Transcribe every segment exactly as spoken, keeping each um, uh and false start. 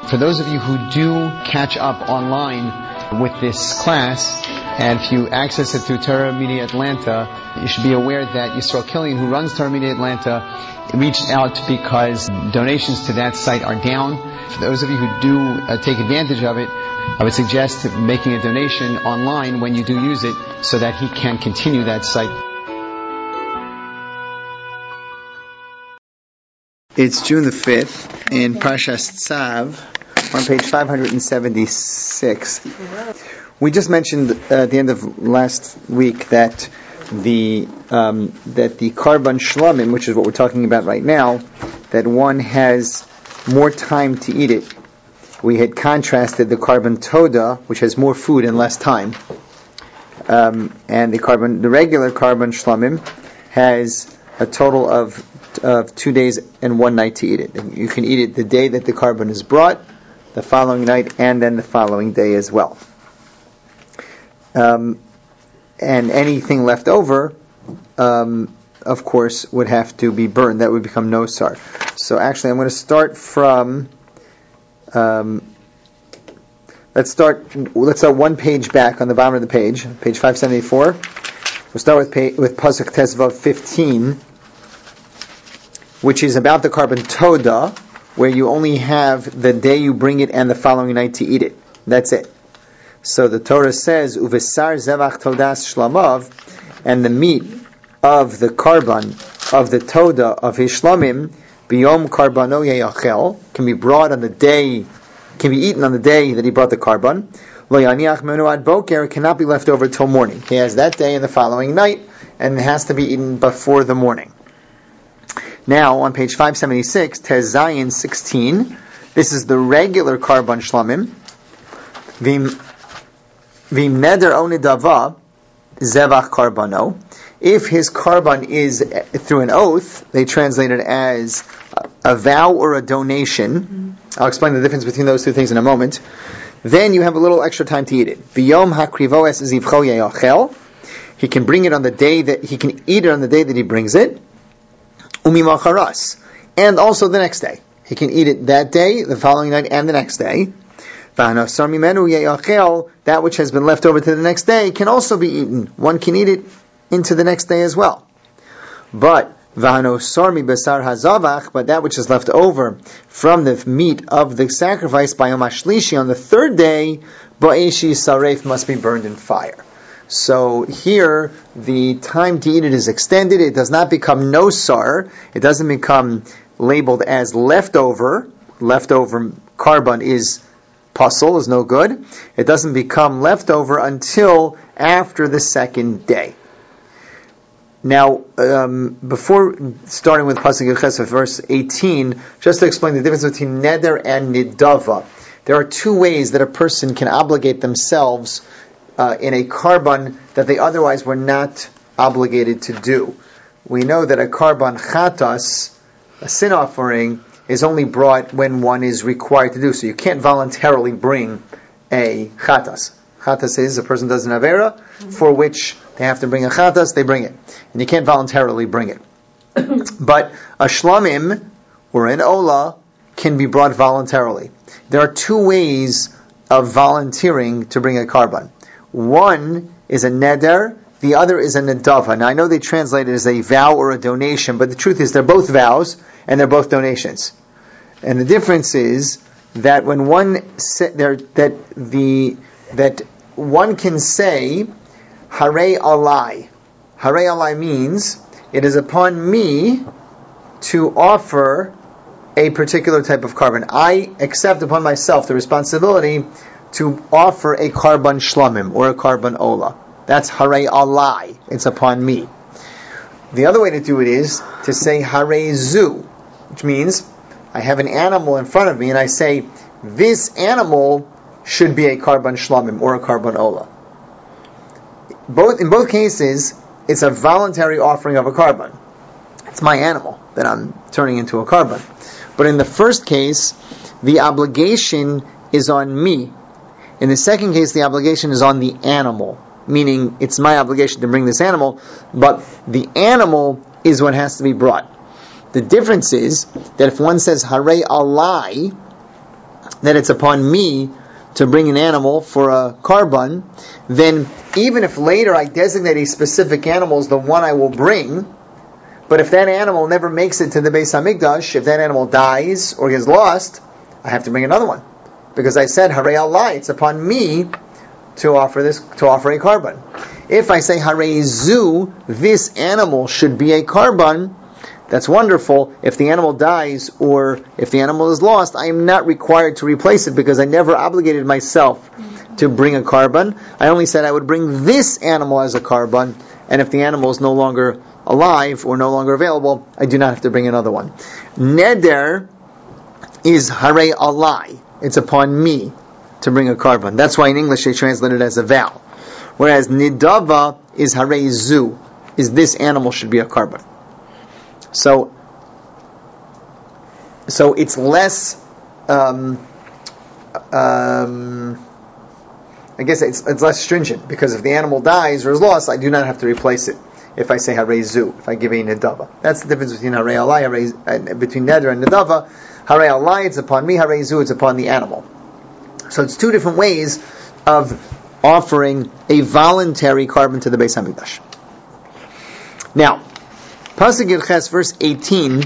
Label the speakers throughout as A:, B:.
A: For those of you who do catch up online with this class, and if you access it through Torah Media Atlanta, you should be aware that Yisrael Killian, who runs Torah Media Atlanta, reached out because donations to that site are down. For those of you who do uh, take advantage of it, I would suggest making a donation online when you do use it so that he can continue that site. It's June the fifth in Parshas Tzav on page five hundred seventy-six. We just mentioned uh, at the end of last week that the um, that the Karban Shlamim, which is what we're talking about right now, that one has more time to eat it. We had contrasted the Karban Toda, which has more food and less time, um, and the Karban, the regular Karban Shlamim, has a total of of two days and one night to eat it. And you can eat it the day that the Karban is brought, the following night, and then the following day as well. Um, and anything left over, um, of course, would have to be burned. That would become nosar. So actually, I'm going to start from. Um, let's start. Let's start one page back on the bottom of the page, page five seventy-four. We'll start with page, with pasuk Tezvav fifteen, which is about the Karban Toda, where you only have the day you bring it and the following night to eat it. That's it. So the Torah says, "Uvesar zevach todas shlamav," and the meat of the Karban, of the Toda, of his shlamim, biyom karbano yeyachel, can be brought on the day, can be eaten on the day that he brought the Karban. Lo yaniach menu ad boker, it cannot be left over till morning. He has that day and the following night, and it has to be eaten before the morning. Now, on page five seventy-six, Tez Zayin sixteen, this is the regular Karban Shlamim. Vim Vim Neder Onidava Zevach Karbano. If his Karban is through an oath, they translate it as a vow or a donation. Mm-hmm. I'll explain the difference between those two things in a moment. Then you have a little extra time to eat it. Biyom Hakrivoes Zivcho Yeyachel. He can bring it on the day that, he can eat it on the day that he brings it. Umimacharas, and also the next day. He can eat it that day, the following night, and the next day. That which has been left over to the next day can also be eaten. One can eat it into the next day as well. But but that which is left over from the meat of the sacrifice by Yom HaShlishi on the third day, Bo'eshi Saref, must be burned in fire. So here, the time to eat it is extended. It does not become nosar. It doesn't become labeled as leftover. Leftover Karban is puzzle, is no good. It doesn't become leftover until after the second day. Now, um, before starting with Pasuk Yechesef, verse eighteen, just to explain the difference between neder and nidava. There are two ways that a person can obligate themselves Uh, in a Karban that they otherwise were not obligated to do. We know that a Karban Chatas, a sin offering, is only brought when one is required to do so. You can't voluntarily bring a Chatas. Chatas is a person does an Avera, for which they have to bring a Chatas, they bring it. And you can't voluntarily bring it. But a Shlamim, or an Ola, can be brought voluntarily. There are two ways of volunteering to bring a Karban. One is a neder, the other is a nedava. Now I know they translate it as a vow or a donation, but the truth is they're both vows and they're both donations. And the difference is that when one sa- there, that the that one can say Hare alai. Hare alai means it is upon me to offer a particular type of Karban. I accept upon myself the responsibility to offer a Karban Shlamim or a Karban Ola. That's Hare Alai. It's upon me. The other way to do it is to say Hare Zu, which means I have an animal in front of me and I say, this animal should be a Karban Shlamim or a Karban Ola. Both, in both cases, it's a voluntary offering of a Karban. It's my animal that I'm turning into a Karban. But in the first case, the obligation is on me. In the second case, the obligation is on the animal, meaning it's my obligation to bring this animal, but the animal is what has to be brought. The difference is that if one says Hare Alai, that it's upon me to bring an animal for a karban, then even if later I designate a specific animal as the one I will bring, but if that animal never makes it to the Beis HaMikdash, if that animal dies or gets lost, I have to bring another one. Because I said, Harei Allah, it's upon me to offer this, to offer a karban. If I say, Harei Zu, this animal should be a karban, that's wonderful. If the animal dies or if the animal is lost, I am not required to replace it because I never obligated myself to bring a karban. I only said I would bring this animal as a karban, and if the animal is no longer alive or no longer available, I do not have to bring another one. Neder is Harei Alai. It's upon me to bring a karban. That's why in English they translate it as a vow. Whereas Nidava is Harei Zu, is this animal should be a karban. So, so it's less, um, um, I guess it's, it's less stringent, because if the animal dies or is lost, I do not have to replace it if I say Harei Zu, if I give a Nidava. That's the difference between Harei Alai, Harei, uh, between Neder and Nidava. Harei Alai, it's upon me, Harei Zu, it's upon the animal. So it's two different ways of offering a voluntary karban to the Beis HaMikdash. Now, Pasuk Yud Ches, verse eighteen,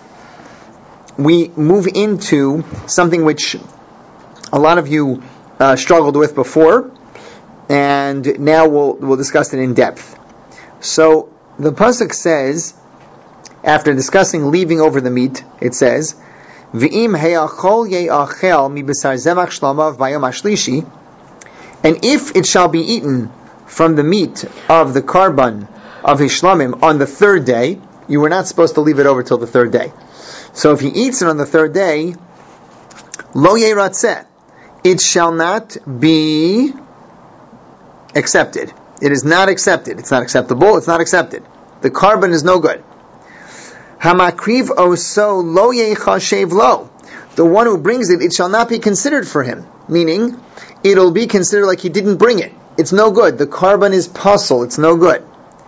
A: we move into something which a lot of you uh, struggled with before, and now we'll we'll discuss it in depth. So the Pasuk says, after discussing leaving over the meat, it says, V'im he'achol ye'achel mi b'sar zemach shlamav bayom hashlishi, and if it shall be eaten from the meat of the karban of his shlamim on the third day, you were not supposed to leave it over till the third day. So if he eats it on the third day, lo yeratzeh, it shall not be accepted. It is not accepted. It's not acceptable. It's not accepted. The karban is no good. Hamakriv oso lo yechashev lo. The one who brings it, it shall not be considered for him. Meaning, it'll be considered like he didn't bring it. It's no good. The karban is puzzle. It's no good.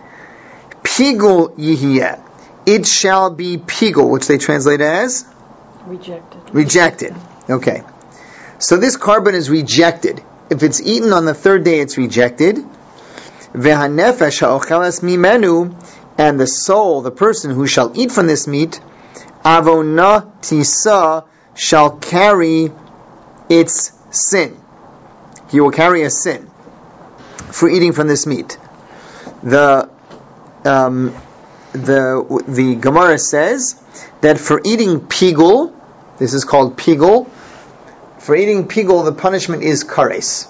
A: Pigul yihiyeh. It shall be pigul, which they translate as?
B: Rejected.
A: Rejected. Okay. So this karban is rejected. If it's eaten on the third day, it's rejected. Vehanefesh ha'ocheles mimenu, and the soul, the person who shall eat from this meat, avona tisa, shall carry its sin. He will carry a sin for eating from this meat. The um, the the Gemara says that for eating pigul, this is called pigul. For eating pigul, the punishment is kares.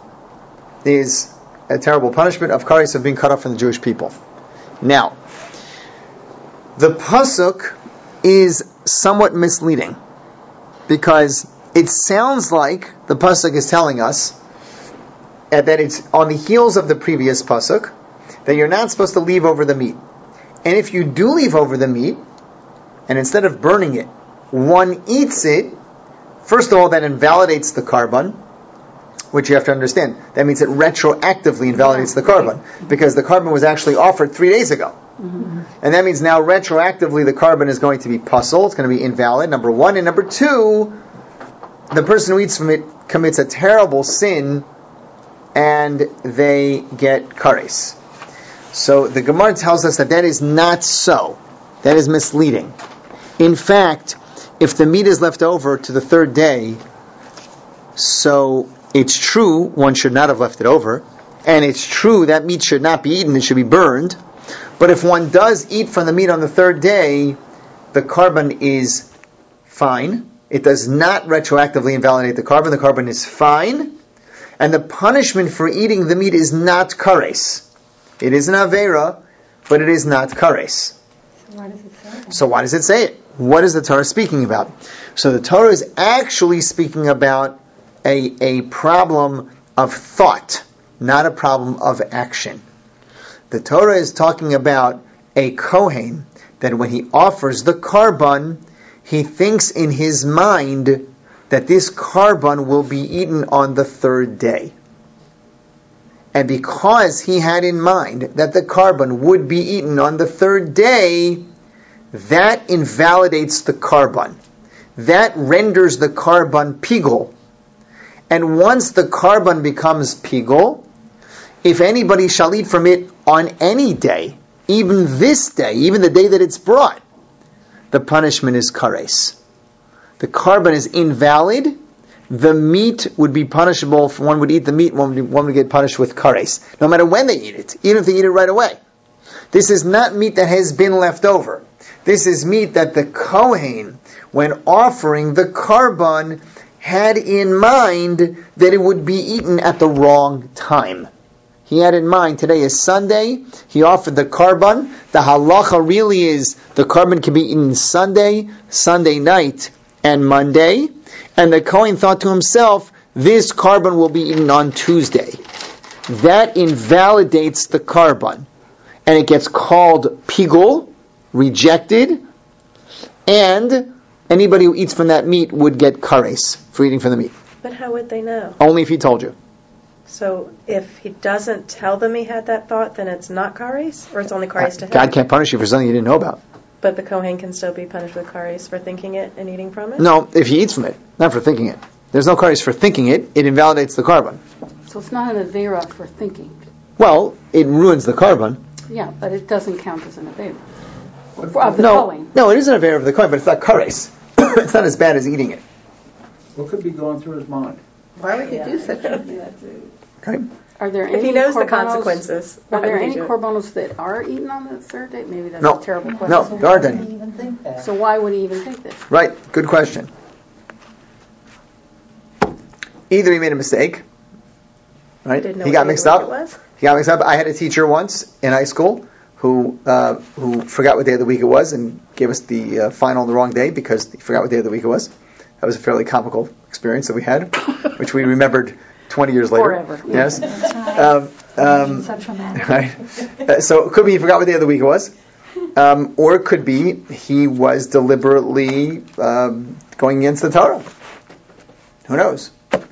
A: Is a terrible punishment of kares, of being cut off from the Jewish people. Now, the pasuk is somewhat misleading because it sounds like the pasuk is telling us that it's on the heels of the previous pasuk that you're not supposed to leave over the meat. And if you do leave over the meat, and instead of burning it, one eats it, first of all, that invalidates the karban, which you have to understand. That means it retroactively invalidates the karban, because the karban was actually offered three days ago. Mm-hmm. And that means now retroactively the karban is going to be puzzle, it's going to be invalid, number one. And number two, the person who eats from it commits a terrible sin, and they get kares. So the Gemara tells us that that is not so. That is misleading. In fact, if the meat is left over to the third day, so it's true one should not have left it over, and it's true that meat should not be eaten, it should be burned. But if one does eat from the meat on the third day, the karban is fine. It does not retroactively invalidate the karban. The karban is fine. And the punishment for eating the meat is not kares. It is an avera, but it is not kares.
B: So why does it say it?
A: So why does it say it? What is the Torah speaking about? So the Torah is actually speaking about a, a problem of thought, not a problem of action. The Torah is talking about a Kohen that when he offers the karban, he thinks in his mind that this karban will be eaten on the third day. And because he had in mind that the karban would be eaten on the third day, that invalidates the karban. that renders the carbon pigul. And once the carbon becomes pigul, if anybody shall eat from it on any day, even this day, even the day that it's brought, the punishment is kares. The carbon is invalid. The meat would be punishable. If one would eat the meat, one would, one would get punished with kares, no matter when they eat it, even if they eat it right away. This is not meat that has been left over. This is meat that the Kohen, when offering the carbon, had in mind that it would be eaten at the wrong time. He had in mind, today is Sunday, he offered the carbon. The halacha really is the carbon can be eaten Sunday, Sunday night, and Monday. And the Kohen thought to himself, this carbon will be eaten on Tuesday. That invalidates the carbon. And it gets called pigul, rejected, and anybody who eats from that meat would get kares for eating from the meat.
C: But how would they know?
A: Only if he told you.
C: So if he doesn't tell them he had that thought, then it's not kares? Or it's only kares to him?
A: God can't punish you for something you didn't know about.
C: But the Kohen can still be punished with kares for thinking it and eating from it?
A: No, if he eats from it, not for thinking it. There's no kares for thinking it, it invalidates the carbon.
B: So it's not an avera for thinking.
A: Well, it ruins the carbon.
B: Yeah, but it doesn't count as an avera. Of the
A: no,
B: Kohen.
A: no, it is an affair of the carbon, but it's not kares. It's not as bad as eating it.
D: What could be going through his mind?
C: Why would he do such a thing?
A: Okay.
B: Are there
C: If
B: any
C: he knows the
B: korbanos-
C: consequences,
B: Are there
C: why would
B: any
C: he do it?
B: korbanos that are eaten on the third day? Maybe that's
A: No.
B: a terrible question.
A: No, there aren't any.
E: even think that.
B: So why would he even think this?
A: Right, good question. Either he made a mistake, right?
C: Didn't know
A: He
C: what
A: got
C: day
A: mixed
C: of the
A: up.
C: week it was?
A: He got mixed up. I had a teacher once in high school who uh, who forgot what day of the week it was and gave us the uh, final on the wrong day because he forgot what day of the week it was. That was a fairly comical experience that we had, which we remembered twenty years later.
B: Forever. Yeah.
A: Yes. Um, um,
B: Such a man.
A: right. Uh, so it could be he forgot what day of the week it was, um, or it could be he was deliberately um, going against the Torah. Who knows?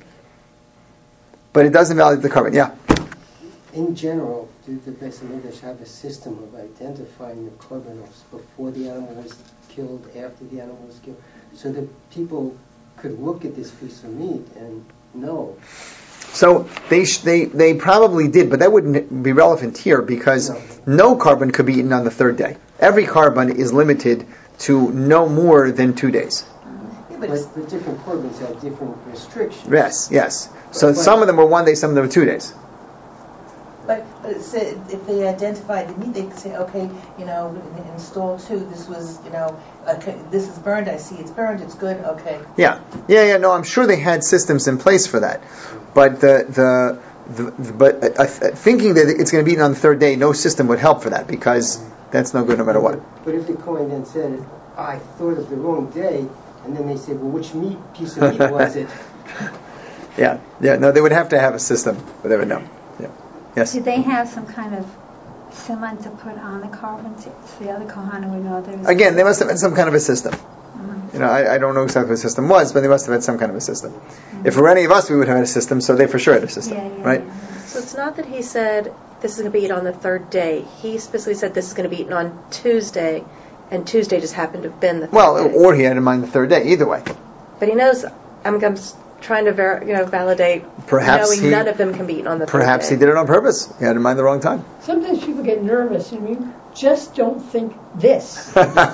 A: But it does invalidate the carbon. Yeah.
E: In general, do the Beis Hamikdash have a system of identifying the korbanos before the animal was killed, after the animal was killed, so that people could look at this piece of meat and know?
A: So they sh- they they probably did, but that wouldn't be relevant here because
E: No.
A: no carbon could be eaten on the third day. Every carbon is limited to no more than two days.
E: Yeah, but, but different korbans have different restrictions.
A: Yes, yes. So
E: But-
A: some of them were one day, some of them were two days.
F: But, but it said if they identified the meat, they could say, okay, you know, in, in stall two, this was, you know, okay, this is burned. I see it's burned. It's good. Okay.
A: Yeah, yeah, yeah. No, I'm sure they had systems in place for that, but the the, the, the but uh, uh, thinking that it's going to be eaten on the third day, no system would help for that because that's no good no matter what.
E: But if the Kohen then said, I thought of the wrong day, and then they said, well, which meat piece of meat was it?
A: Yeah, yeah. No, they would have to have a system, but they would know. Yeah. Yes.
G: Did they have some kind of siman to put on the carbon so the other Kohanim would know there was...
A: Again, they must have had some kind of a system. You know, I, I don't know exactly what the system was, but they must have had some kind of a system. Mm-hmm. If for any of us, we would have had a system, so they for sure had a system,
G: Yeah, yeah,
A: right?
G: yeah.
C: So it's not that he said this is going to be eaten on the third day. He specifically said this is going to be eaten on Tuesday, and Tuesday just happened to have been the third
A: Well,
C: day.
A: or he had in mind the third day. Either way,
C: But he knows, I'm, I'm trying to ver- you know, validate
A: Perhaps
C: knowing
A: he-
C: none of them can be eaten on the
A: perhaps
C: third
A: he
C: day.
A: did it on purpose. He had in mind the wrong time.
H: Sometimes people get nervous and you just don't think this.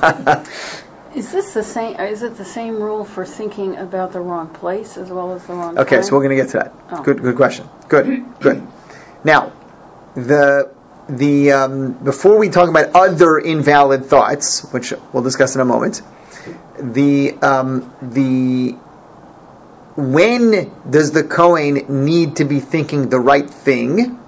B: Is this the same? Is it the same rule for thinking about the wrong place as well as the wrong
A: Okay,
B: time?
A: so we're going to get to that.
B: Oh.
A: Good, good question. Good, good. Now, the the um, before we talk about other invalid thoughts, which we'll discuss in a moment, the um, the when does the Kohen need to be thinking the right thing?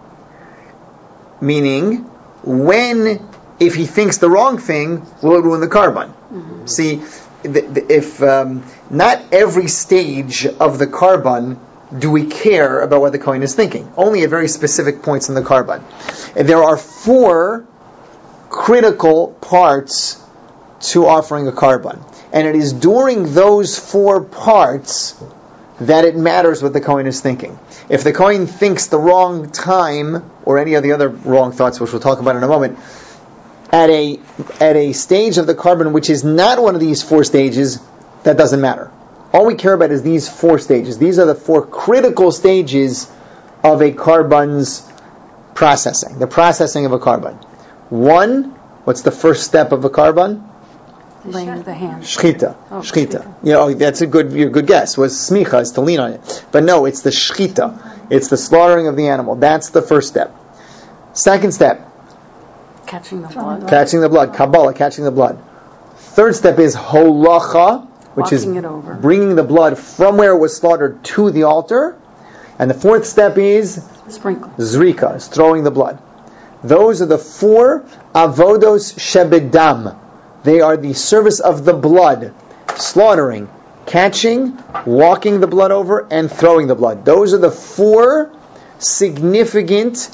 A: Meaning, when if he thinks the wrong thing, will it ruin the carbon? Mm-hmm. See, the, the, if um, not every stage of the carbon do we care about what the Kohen is thinking. Only at very specific points in the carbon. And there are four critical parts to offering a carbon. And it is during those four parts that it matters what the Kohen is thinking. If the Kohen thinks the wrong time, or any of the other wrong thoughts, which we'll talk about in a moment, at a at a stage of the carbon which is not one of these four stages, that doesn't matter. All we care about is these four stages. These are the four critical stages of a carbon's processing, the processing of a carbon. One, what's the first step of a carbon?
B: Laying the hand.
A: Shchita.
B: Oh,
A: shchita.
B: shchita.
A: You know, that's a good, your good guess. Was smicha, is to lean on it. But no, it's the shchita. It's the slaughtering of the animal. That's the first step. Second step,
B: Catching the blood.
A: catching the blood. Kabbalah, catching the blood. Third step is holacha, which is
B: Walking it over.
A: bringing the blood from where it was slaughtered to the altar. And the fourth step is
B: Sprinkle.
A: zrika, is throwing the blood. Those are the four avodos shebedam. They are the service of the blood, slaughtering, catching, walking the blood over, and throwing the blood. Those are the four significant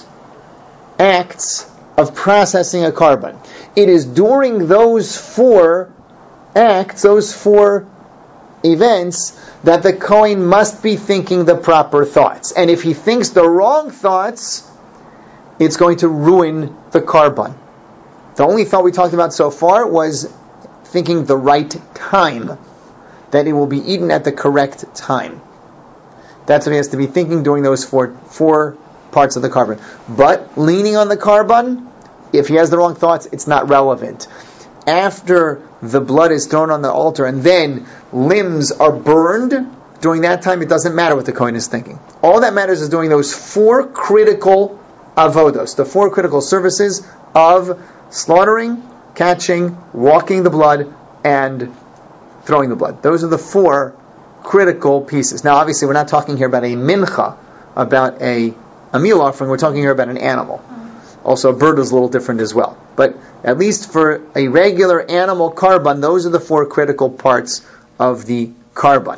A: acts of processing a carbon. It is during those four acts, those four events, that the Kohen must be thinking the proper thoughts. And if he thinks the wrong thoughts, it's going to ruin the carbon. The only thought we talked about so far was thinking the right time, that it will be eaten at the correct time. That's what he has to be thinking during those four four parts of the carbon. But leaning on the carbon, if he has the wrong thoughts, it's not relevant. After the blood is thrown on the altar and then limbs are burned, during that time it doesn't matter what the Kohen is thinking. All that matters is doing those four critical avodos, the four critical services of slaughtering, catching, walking the blood, and throwing the blood. Those are the four critical pieces. Now, obviously, we're not talking here about a mincha, about a, a meal offering. We're talking here about an animal. Also, a bird is a little different as well. But at least for a regular animal carbon, those are the four critical parts of the carbon.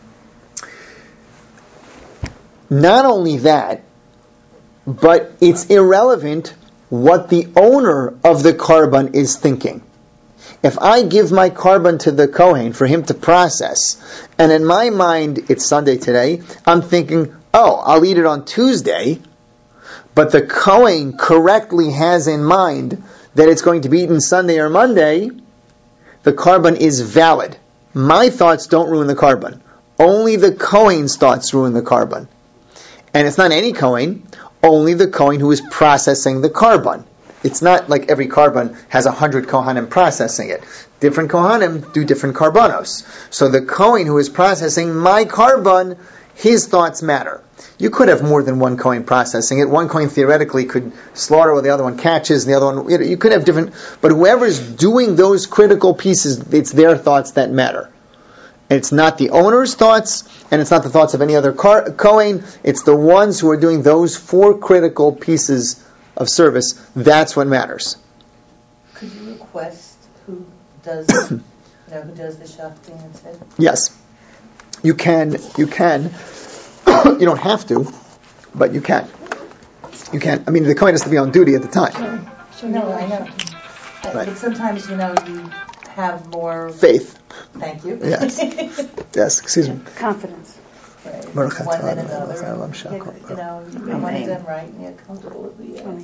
A: Not only that, but it's irrelevant what the owner of the carbon is thinking. If I give my carbon to the Kohen for him to process, and in my mind it's Sunday today, I'm thinking, oh, I'll eat it on Tuesday, but the Kohen correctly has in mind that it's going to be eaten Sunday or Monday, the carbon is valid. My thoughts don't ruin the carbon. Only the Kohen's thoughts ruin the carbon. And it's not any Kohen, only the Kohen who is processing the carbon. It's not like every carbon has a hundred Kohanim processing it. Different Kohanim do different carbonos. So the Kohen who is processing my carbon, his thoughts matter. You could have more than one Kohen processing it. One Kohen theoretically could slaughter while the other one catches, and the other one, you know, you could have different, but whoever's doing those critical pieces, it's their thoughts that matter. It's not the owner's thoughts, and it's not the thoughts of any other car- Kohen. It's the ones who are doing those four critical pieces of service. That's what matters.
F: Could you request who does, you know, who does the shafting instead?
A: Yes, you can. You can. You don't have to, but you can. You can. I mean, the Kohen has to be on duty at the time.
F: No, I know. But,
A: Right.
F: but sometimes, you know, you have more
A: Faith.
F: Thank you.
A: Yes. Yes. Excuse me.
B: Confidence.
F: Right.
A: Baruch
F: One
A: atah
F: and another.
A: Adonai Olam
F: and,
A: Shakol.
F: You know, you want it done right and you're comfortable with the yes.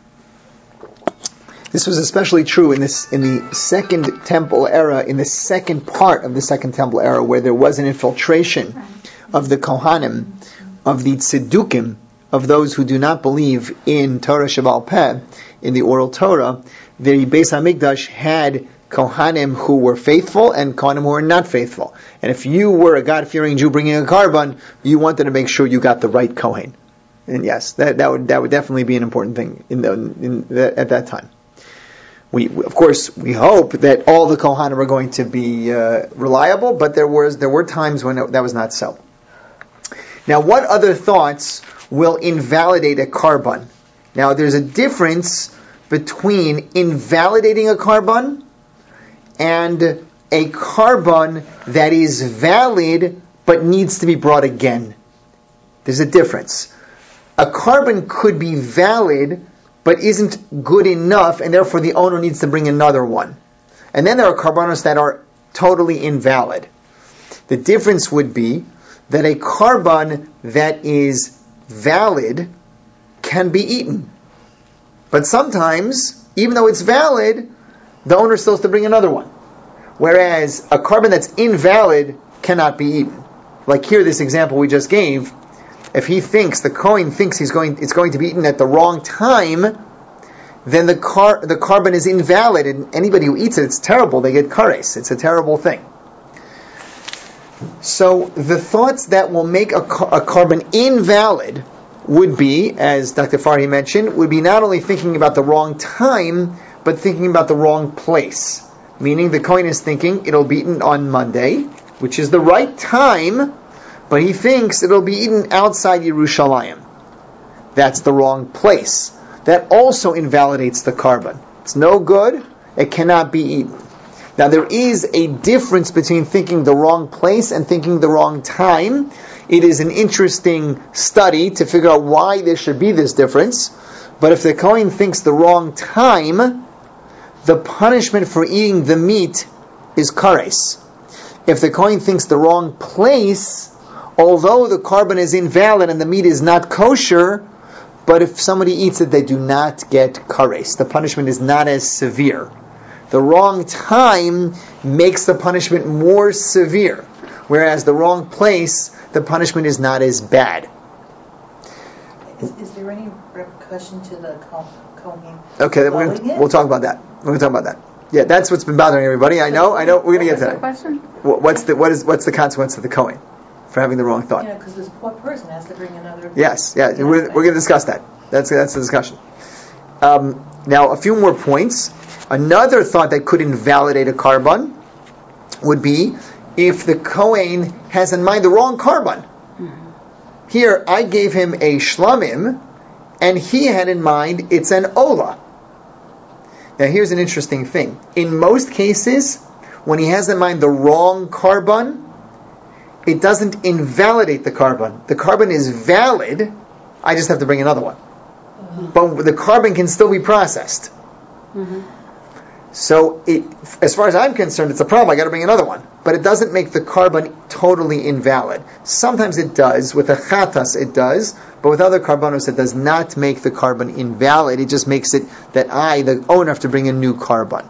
A: This was especially true in this in the Second Temple era, in the second part of the Second Temple era, where there was an infiltration of the Kohanim, of the Tzedukim, of those who do not believe in Torah Shebaal Peh, in the oral Torah. The Beis HaMikdash had Kohanim who were faithful and Kohanim who were not faithful. And if you were a God-fearing Jew bringing a carbon, you wanted to make sure you got the right Kohen. And yes, that, that would that would definitely be an important thing in the, in the, at that time. We, of course, we hope that all the Kohanim are going to be uh, reliable, but there was there were times when it, that was not so. Now, what other thoughts will invalidate a carbon? Now, there's a difference between invalidating a carbon and a carbon that is valid but needs to be brought again. There's a difference. A carbon could be valid but isn't good enough, and therefore the owner needs to bring another one. And then there are carbonos that are totally invalid. The difference would be that a carbon that is valid can be eaten. But sometimes, even though it's valid, the owner still has to bring another one. Whereas a carbon that's invalid cannot be eaten. Like here, this example we just gave, if he thinks, the Kohen thinks he's going, it's going to be eaten at the wrong time, then the car, the carbon is invalid, and anybody who eats it, it's terrible. They get kares. It's a terrible thing. So the thoughts that will make a, a carbon invalid would be, as Doctor Farhi mentioned, would be not only thinking about the wrong time, but thinking about the wrong place. Meaning the Kohen is thinking it'll be eaten on Monday, which is the right time, but he thinks it'll be eaten outside Yerushalayim. That's the wrong place. That also invalidates the carbon. It's no good. It cannot be eaten. Now there is a difference between thinking the wrong place and thinking the wrong time. It is an interesting study to figure out why there should be this difference. But if the Kohen thinks the wrong time, the punishment for eating the meat is kares. If the Kohen thinks the wrong place, although the carbon is invalid and the meat is not kosher, but if somebody eats it, they do not get kares. The punishment is not as severe. The wrong time makes the punishment more severe, whereas the wrong place, the punishment is not as bad.
F: Is, is there any repercussion to the Kohen?
A: Okay, then we're gonna, we'll talk about that. We're going to talk about that. Yeah, that's what's been bothering everybody. I know, I know. We're going to get to that.
B: Question?
A: What's the what is what's the consequence of the Kohen for having the wrong thought?
F: Yeah, because this poor person has to bring another.
A: Yes, yeah, we're, we're going to discuss that. That's that's the discussion. Um, now, a few more points. Another thought that could invalidate a carbon would be if the Kohen has in mind the wrong carbon. Mm-hmm. Here, I gave him a shlamim, and he had in mind it's an ola. Now, here's an interesting thing. In most cases, when he has in mind the wrong carbon, it doesn't invalidate the carbon. The carbon is valid. I just have to bring another one. Mm-hmm. But the carbon can still be processed. Mm-hmm. So, it, as far as I'm concerned, it's a problem. I got to bring another one. But it doesn't make the carbon totally invalid. Sometimes it does. With a chatas, it does. But with other carbonos, it does not make the carbon invalid. It just makes it that I, the owner, have to bring a new carbon.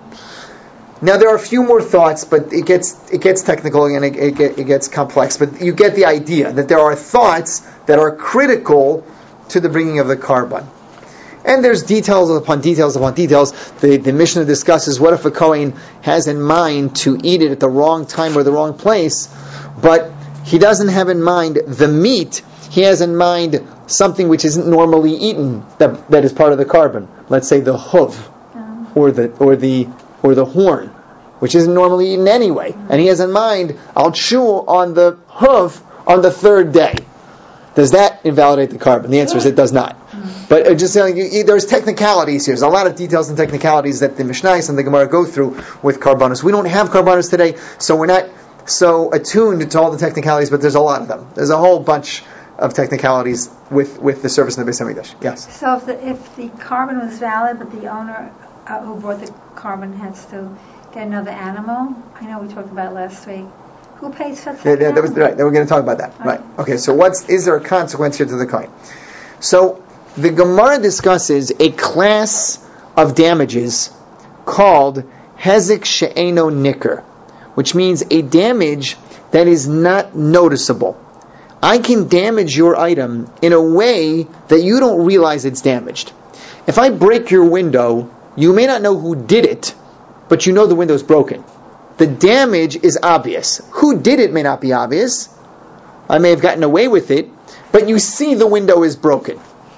A: Now, there are a few more thoughts, but it gets it gets technical and it, it, it gets complex. But you get the idea that there are thoughts that are critical to the bringing of the carbon. And there's details upon details upon details. The, the Mishnah discusses what if a Kohen has in mind to eat it at the wrong time or the wrong place, but he doesn't have in mind the meat. He has in mind something which isn't normally eaten that, that is part of the carbon. Let's say the hoof or the or the or the horn, which isn't normally eaten anyway. And he has in mind, I'll chew on the hoof on the third day. Does that invalidate the carbon? The answer is it does not. But uh, just telling you, there's technicalities here. There's a lot of details and technicalities that the Mishnayos and the Gemara go through with carbonos. We don't have carbonos today, so we're not so attuned to all the technicalities, but there's a lot of them. There's a whole bunch of technicalities with, with the service in the Beis Hamikdash. Yes?
G: So if the, if the carbon was valid, but the owner uh, who brought the carbon has to get another animal, I know we talked about it last week, who pays for that?
A: Yeah, yeah, that was right. Then we're going to talk about that. Right. right. Okay. So, what's is there a consequence here to the Kohen? So, the Gemara discusses a class of damages called hezek she'eno nicker, which means a damage that is not noticeable. I can damage your item in a way that you don't realize it's damaged. If I break your window, you may not know who did it, but you know the window's broken. The damage is obvious. Who did it may not be obvious. I may have gotten away with it, but you see the window is broken.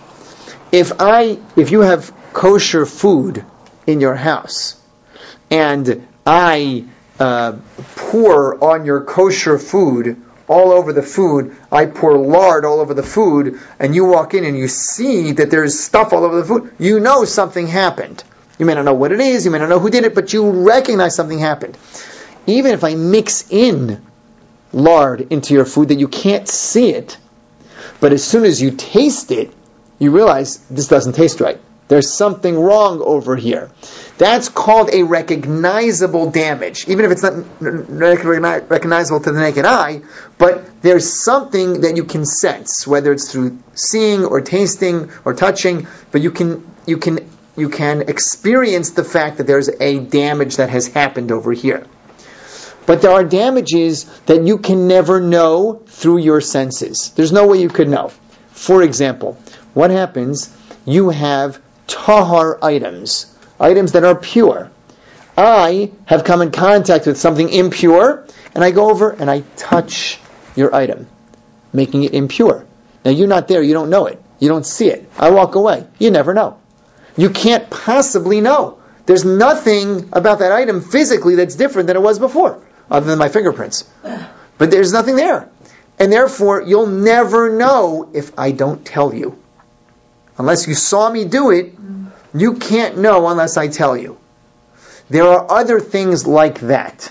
A: If I, if you have kosher food in your house, and I uh, pour on your kosher food all over the food, I pour lard all over the food, and you walk in and you see that there's stuff all over the food, you know something happened. You may not know what it is, you may not know who did it, but you recognize something happened. Even if I mix in lard into your food that you can't see it, but as soon as you taste it, you realize this doesn't taste right. There's something wrong over here. That's called a recognizable damage, even if it's not recognizable to the naked eye, but there's something that you can sense, whether it's through seeing or tasting or touching, but you can you can you can experience the fact that there's a damage that has happened over here. But there are damages that you can never know through your senses. There's no way you could know. For example, what happens? You have tahar items, items that are pure. I have come in contact with something impure, and I go over and I touch your item, making it impure. Now you're not there, you don't know it, you don't see it. I walk away, you never know. You can't possibly know. There's nothing about that item physically that's different than it was before, other than my fingerprints. But there's nothing there. And therefore, you'll never know if I don't tell you. Unless you saw me do it, you can't know unless I tell you. There are other things like that.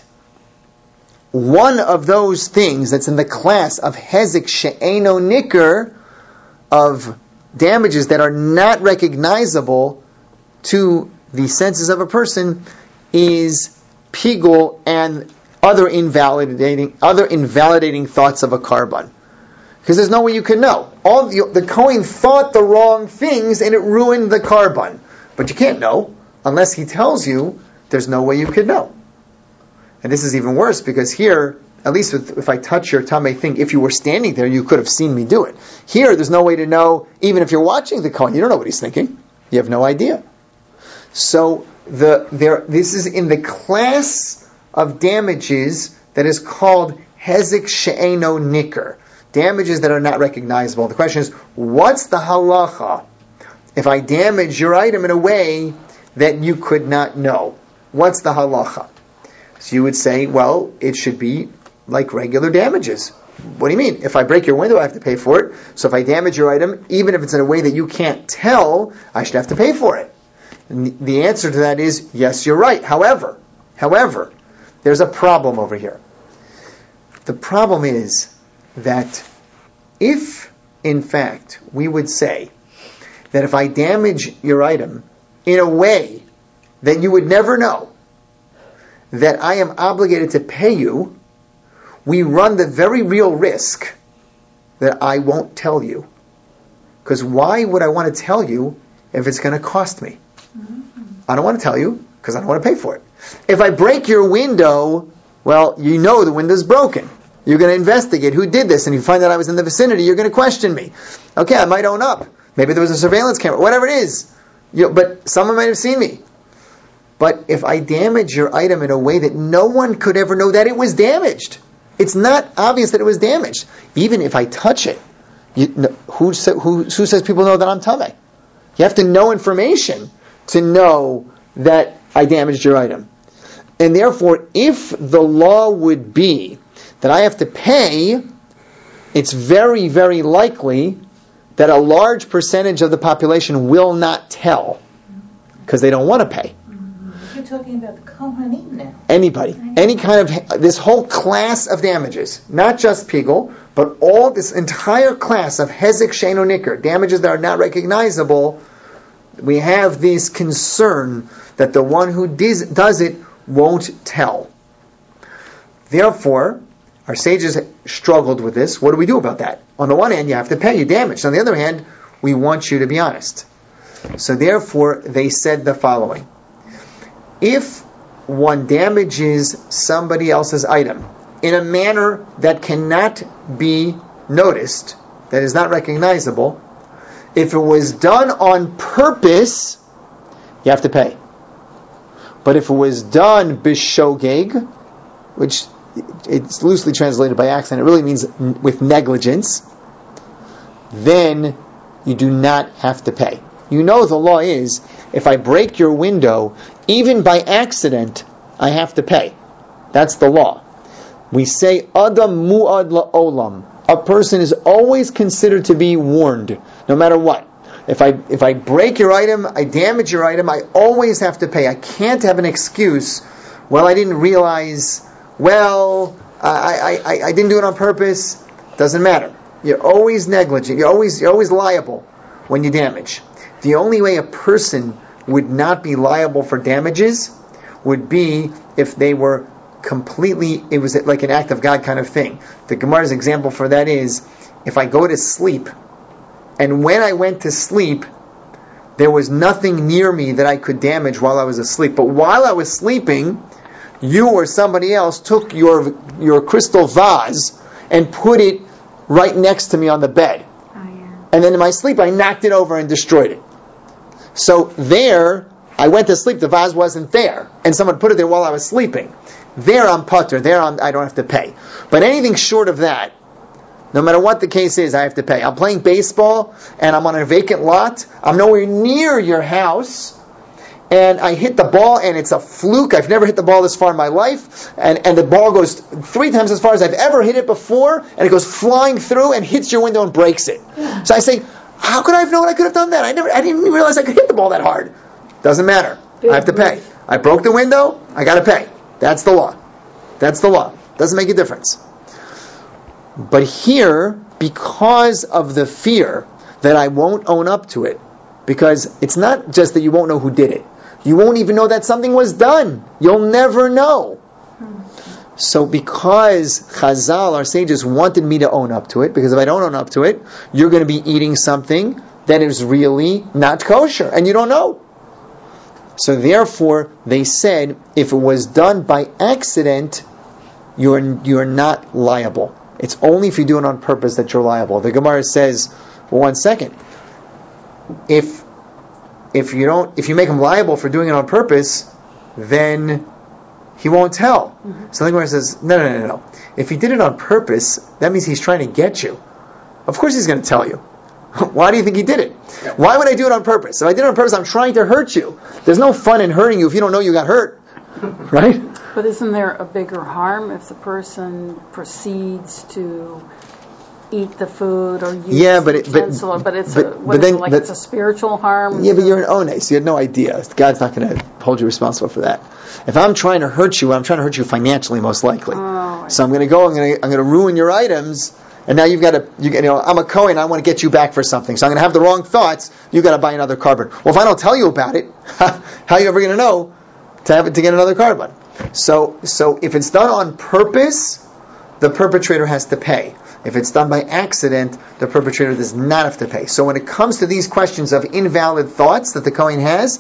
A: One of those things that's in the class of hezek she'eno nicker, of damages that are not recognizable to the senses of a person, is pigul and other invalidating other invalidating thoughts of a carbon. Because there's no way you can know. All the, the Kohen thought the wrong things and it ruined the carbon. But you can't know unless he tells you. There's no way you could know. And this is even worse because here, at least with, if I touch your tamei thing, if you were standing there, you could have seen me do it. Here, there's no way to know, even if you're watching the Kohen, you don't know what he's thinking. You have no idea. So the there this is in the class of damages that is called hezek she'eno nicker, damages that are not recognizable. The question is, what's the halacha if I damage your item in a way that you could not know? What's the halacha? So you would say, well, it should be like regular damages. What do you mean? If I break your window, I have to pay for it. So if I damage your item, even if it's in a way that you can't tell, I should have to pay for it. And the answer to that is, yes, you're right. However, however, there's a problem over here. The problem is that if, in fact, we would say that if I damage your item in a way that you would never know, that I am obligated to pay you, we run the very real risk that I won't tell you. Because why would I want to tell you if it's going to cost me? I don't want to tell you because I don't want to pay for it. If I break your window, well, you know the window's broken. You're going to investigate who did this, and you find out I was in the vicinity, you're going to question me. Okay, I might own up. Maybe there was a surveillance camera, whatever it is. You, but someone might have seen me. But if I damage your item in a way that no one could ever know that it was damaged, it's not obvious that it was damaged. Even if I touch it, you, no, who, who, who says people know that I'm tamei? You have to know information to know that I damaged your item. And therefore, if the law would be that I have to pay, it's very, very likely that a large percentage of the population will not tell because they don't want to pay.
F: You're talking about the Kohanim now.
A: Anybody. Any kind of, this whole class of damages, not just pigul, but all this entire class of hezek she'eno nicker, damages that are not recognizable, we have this concern that the one who diz, does it won't tell. Therefore, our sages struggled with this. What do we do about that? On the one hand, you have to pay, you damaged. On the other hand, we want you to be honest. So therefore, they said the following. If one damages somebody else's item in a manner that cannot be noticed, that is not recognizable, if it was done on purpose, you have to pay. But if it was done bishogeg, which it's loosely translated by accident, it really means with negligence, then you do not have to pay. You know the law is, if I break your window, even by accident, I have to pay. That's the law. We say, Adam mu'ad la'olam. A person is always considered to be warned, no matter what. If I if I break your item, I damage your item, I always have to pay. I can't have an excuse, well, I didn't realize, well, I, I, I, I didn't do it on purpose. Doesn't matter. You're always negligent. You're always you're always liable when you damage. The only way a person would not be liable for damages would be if they were completely, it was like an act of God kind of thing. The Gemara's example for that is, if I go to sleep, and when I went to sleep, there was nothing near me that I could damage while I was asleep. But while I was sleeping, you or somebody else took your your crystal vase and put it right next to me on the bed.
G: Oh, yeah.
A: And then in my sleep, I knocked it over and destroyed it. So there, I went to sleep, the vase wasn't there. And someone put it there while I was sleeping. There I'm putter, there I'm, I don't have to pay. But anything short of that, no matter what the case is, I have to pay. I'm playing baseball, and I'm on a vacant lot. I'm nowhere near your house, and I hit the ball, and it's a fluke. I've never hit the ball this far in my life, and, and the ball goes three times as far as I've ever hit it before, and it goes flying through and hits your window and breaks it. So I say, how could I have known I could have done that? I never, I didn't even realize I could hit the ball that hard. Doesn't matter. I have to pay. I broke the window, I got to pay. That's the law. That's the law. Doesn't make a difference. But here, because of the fear that I won't own up to it, because it's not just that you won't know who did it, you won't even know that something was done. You'll never know. So because Chazal, our sages, wanted me to own up to it, because if I don't own up to it, you're going to be eating something that is really not kosher, and you don't know. So therefore, they said, if it was done by accident, you're you're not liable. It's only if you do it on purpose that you're liable. The Gemara says, well, one second. If if you don't, if you make him liable for doing it on purpose, then he won't tell. Mm-hmm. So the Gemara says, no, no, no, no. If he did it on purpose, that means he's trying to get you. Of course he's going to tell you. Why do you think he did it? Why would I do it on purpose? If I did it on purpose, I'm trying to hurt you. There's no fun in hurting you if you don't know you got hurt. Right?
B: But isn't there a bigger harm if the person proceeds to eat the food or use
A: yeah, but it,
B: the
A: but,
B: utensil? But it's
A: but,
B: a, what
A: but
B: is
A: then,
B: it, like
A: but,
B: it's a spiritual harm?
A: Yeah, but you're an ones. You had no idea. God's not going to hold you responsible for that. If I'm trying to hurt you, I'm trying to hurt you financially, most likely.
B: Oh,
A: so I'm going to go. I'm going to I'm going to ruin your items. And now you've got to, you, you know, I'm a Kohen, I want to get you back for something. So I'm going to have the wrong thoughts, you've got to buy another carbon. Well, if I don't tell you about it, how are you ever going to know to have it to get another carbon? So, so if it's done on purpose, the perpetrator has to pay. If it's done by accident, the perpetrator does not have to pay. So when it comes to these questions of invalid thoughts that the Kohen has,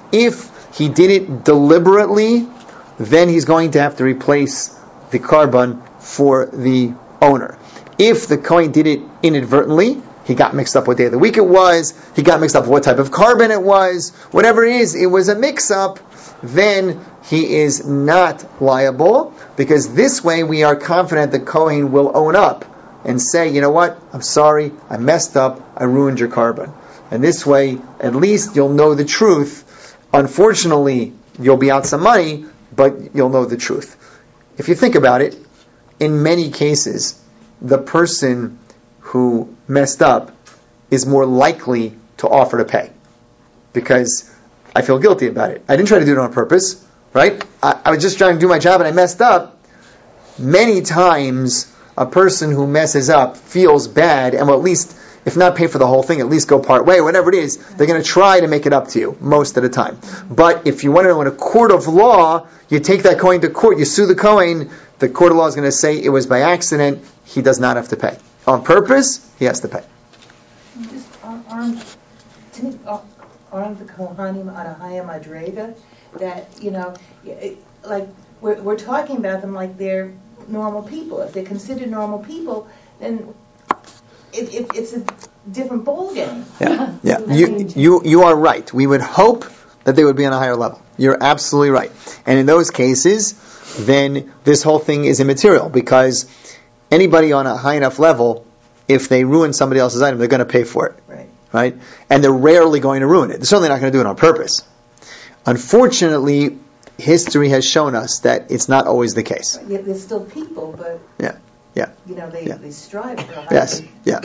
A: if he did it deliberately, then he's going to have to replace the carbon for the owner. If the Kohen did it inadvertently, he got mixed up what day of the week it was, he got mixed up what type of carbon it was, whatever it is, it was a mix-up, then he is not liable, because this way we are confident the Kohen will own up and say, you know what, I'm sorry, I messed up, I ruined your carbon. And this way, at least you'll know the truth. Unfortunately, you'll be out some money, but you'll know the truth. If you think about it, in many cases, the person who messed up is more likely to offer to pay, because I feel guilty about it. I didn't try to do it on purpose, right? I, I was just trying to do my job and I messed up. Many times, a person who messes up feels bad and will at least, if not pay for the whole thing, at least go part way, whatever it is, they're going to try to make it up to you most of the time. But if you want to know in a court of law, you take that coin to court, you sue the Kohen, the court of law is going to say it was by accident, he does not have to pay. On purpose, he has to pay.
F: Just aren't, aren't the Kohanim on a higher madrega that, you know, like we're, we're talking about them like they're normal people. If they're considered normal people, then it, it, it's a different ballgame.
A: Yeah, yeah. You, you, you are right. We would hope that they would be on a higher level. You're absolutely right. And in those cases, then this whole thing is immaterial, because anybody on a high enough level, if they ruin somebody else's item, they're going to pay for it.
F: Right.
A: Right? And they're rarely going to ruin it. They're certainly not going to do it on purpose. Unfortunately, history has shown us that it's not always the case.
F: Right. Yet they're still people, but
A: yeah, yeah.
F: You know, they,
A: yeah.
F: they strive for a higher.
A: Yes, yeah.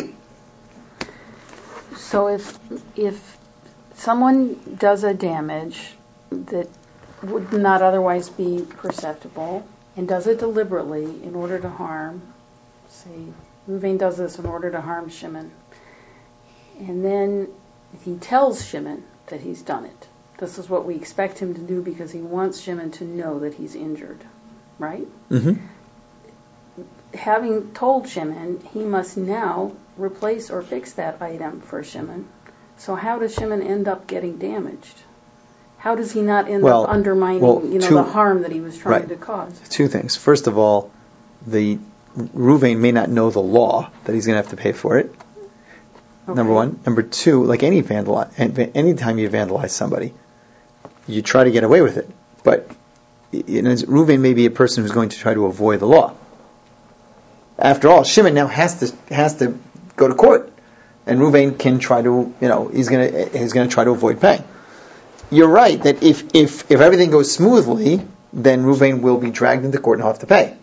B: So if if someone does a damage that would not otherwise be perceptible, and does it deliberately in order to harm, say, Reuven does this in order to harm Shimon, and then he tells Shimon that he's done it. This is what we expect him to do because he wants Shimon to know that he's injured, right?
A: Mm-hmm.
B: Having told Shimon, he must now replace or fix that item for Shimon. So how does Shimon end up getting damaged? how does he not end
A: Well,
B: up undermining,
A: well,
B: you know,
A: two-
B: the harm that he was trying
A: right.
B: to cause?
A: Two things. First of all, the Ruvain may not know the law that he's going to have to pay for it.
B: Okay.
A: Number one. Number two, like any vandal, anytime you vandalize somebody, you try to get away with it. But you know, Ruvain may be a person who's going to try to avoid the law. After all, Shimon now has to has to go to court, and Ruvain can try to, you know, he's going to he's going to try to avoid paying. You're right that if if if everything goes smoothly, then Ruvain will be dragged into court and he'll have to pay.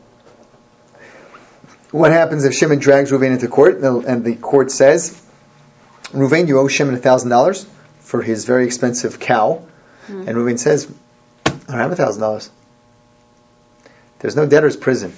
A: What happens if Shimon drags Ruvain into court and the, and the court says, Ruvain, you owe Shimon a thousand dollars for his very expensive cow, mm. and Ruvain says, I don't have a thousand dollars. There's no debtor's prison.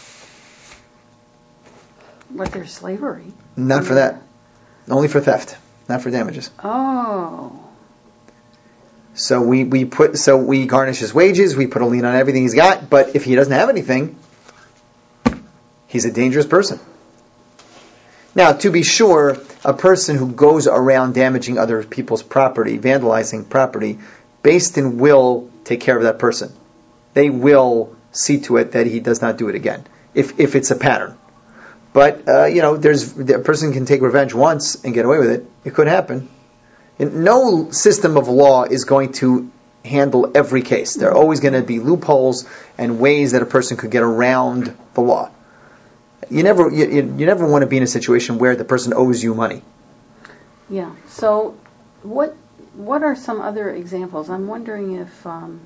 B: But there's slavery.
A: Not for that. Only for theft, not for damages.
B: Oh.
A: So we, we put so we garnish his wages, we put a lien on everything he's got, but if he doesn't have anything, he's a dangerous person. Now, to be sure, a person who goes around damaging other people's property, vandalizing property, Beis Din will take care of that person. They will see to it that he does not do it again, if if it's a pattern. But uh, you know, there's a person can take revenge once and get away with it. It could happen. And no system of law is going to handle every case. There are always going to be loopholes and ways that a person could get around the law. You never, you, you never want to be in a situation where the person owes you money.
B: Yeah. So, what what are some other examples? I'm wondering if, um,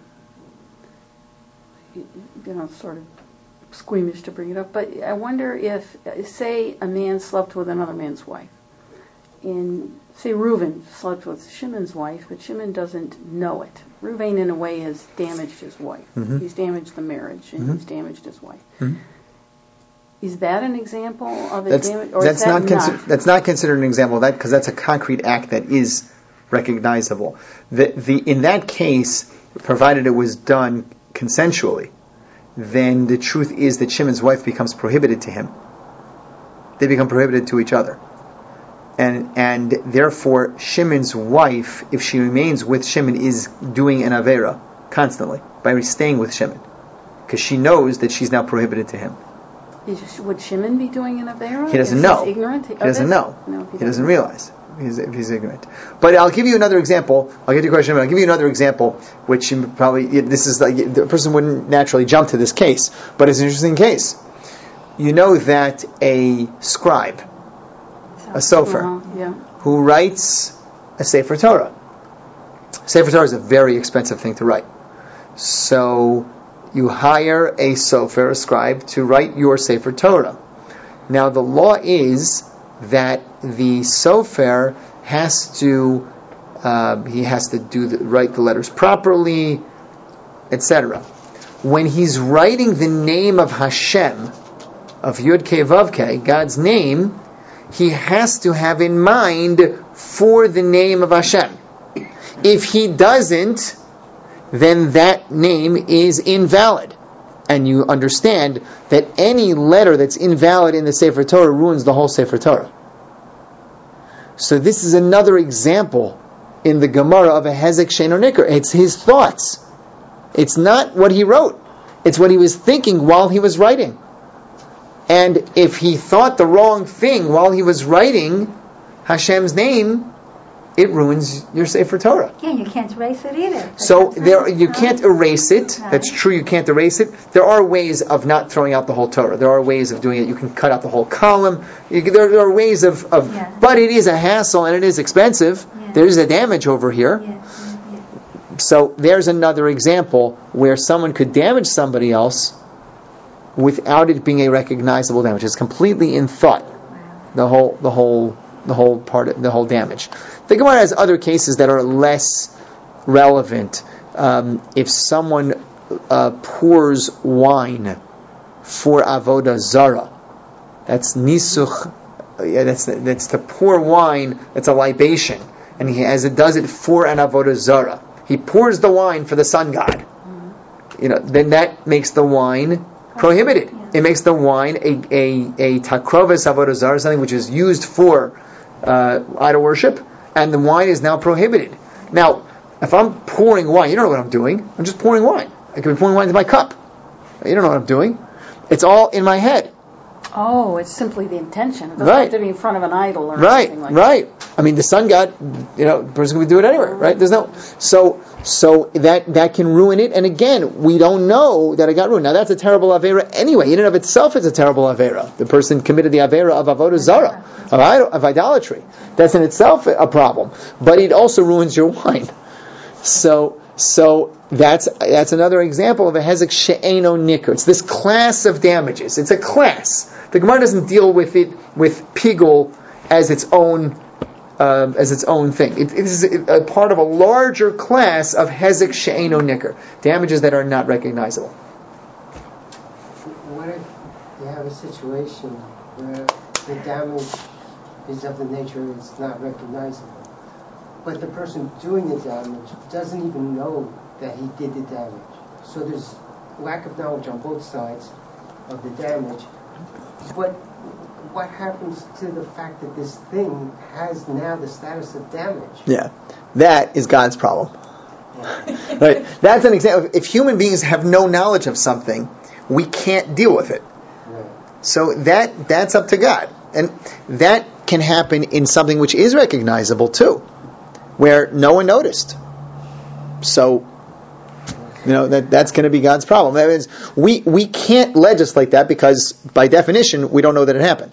B: you know, sort of squeamish to bring it up, but I wonder if, say, a man slept with another man's wife. In, say, Reuven slept with Shimon's wife, but Shimon doesn't know it. Reuven, in a way, has damaged his wife. Mm-hmm. He's damaged the marriage, and mm-hmm. he's damaged his wife. Mm-hmm. Is that an example of a
A: that's,
B: damage, or
A: that's
B: is that
A: not, consi-
B: not?
A: That's not considered an example of that, because that's a concrete act that is recognizable. The, the, in that case, provided it was done consensually, then the truth is that Shimon's wife becomes prohibited to him. They become prohibited to each other. And and therefore, Shimon's wife, if she remains with Shimon, is doing an avera constantly by staying with Shimon, because she knows that she's now prohibited to him.
B: Is, would Shimon be doing an avera?
A: He doesn't
B: is
A: know.
B: He ignorant?
A: He doesn't
B: this?
A: know.
B: No, he,
A: he
B: doesn't,
A: doesn't realize. He's, he's ignorant. But I'll give you another example. I'll get to your question. I'll give you another example, which you probably this is like the person wouldn't naturally jump to this case, but it's an interesting case. You know that a scribe, a sofer,
B: uh-huh, yeah.
A: who writes a Sefer Torah. Sefer Torah is a very expensive thing to write. So you hire a sofer, a scribe, to write your Sefer Torah. Now the law is that the sofer has to uh, he has to do the, write the letters properly, et cetera. When he's writing the name of Hashem, of Yud Kei Vav Kei, God's name, he has to have in mind for the name of Hashem. If he doesn't, then that name is invalid. And you understand that any letter that's invalid in the Sefer Torah ruins the whole Sefer Torah. So this is another example in the Gemara of a Hezek Sheino Nikar. It's his thoughts. It's not what he wrote. It's what he was thinking while he was writing. And if he thought the wrong thing while he was writing Hashem's name, it ruins your Sefer Torah.
G: Yeah, you can't erase it either. But
A: so there, you
G: no.
A: can't erase it.
G: No.
A: That's true, you can't erase it. There are ways of not throwing out the whole Torah. There are ways of doing it. You can cut out the whole column. You, there, there are ways of... of
G: yeah.
A: But it is a hassle and it is expensive.
G: Yeah.
A: There is a damage over here.
G: Yeah. Yeah. Yeah.
A: So there's another example where someone could damage somebody else without it being a recognizable damage. It's completely in thought.
G: Wow.
A: The whole, the whole, the whole part, of, the whole damage. The Gemara has other cases that are less relevant. Um, if someone uh, pours wine for avodah zara, that's nisuch. Yeah, that's that's to pour wine. That's a libation, and he as it does it for an avodah zara. He pours the wine for the sun god. Mm-hmm. You know, then that makes the wine prohibited. Yeah. It makes the wine a a a takroves avodah zara, something which is used for uh, idol worship. And the wine is now prohibited. Now, If I'm pouring wine, you don't know what I'm doing. I'm just pouring wine. I could be pouring wine into my cup. You don't know what I'm doing. It's all in my head.
B: Oh, it's simply the intention. It doesn't
A: Right.
B: have to be in front of an idol or
A: Right,
B: anything like
A: right. I mean, the sun god, you know, the person could do it anywhere, right? There's no, so, so that, that can ruin it. And again, we don't know that it got ruined. Now that's a terrible avera anyway. In and of itself, it's a terrible avera. The person committed the avera of avodah zara, of, idol, of idolatry. That's in itself a problem. But it also ruins your wine. So, so that's that's another example of a hezek she'eno nicker. It's this class of damages. It's a class. The Gemara doesn't deal with it with pigul as its own um, as its own thing. It, it is a, a part of a larger class of hezek she'eno nicker, damages that are not recognizable.
E: What if you have a situation where the damage is of the nature it's not recognizable, but the person doing the damage doesn't even know that he did the damage? So there's lack of knowledge on both sides of the damage. But what happens to the fact that this thing has now the status of damage?
A: Yeah, that is God's problem.
E: Yeah.
A: Right? That's an example. If human beings have no knowledge of something, we can't deal with it.
E: Right.
A: So that that's up to God, and that can happen in something which is recognizable too, where no one noticed. So, you know, that that's going to be God's problem. That means we we can't legislate that because by definition we don't know that it happened.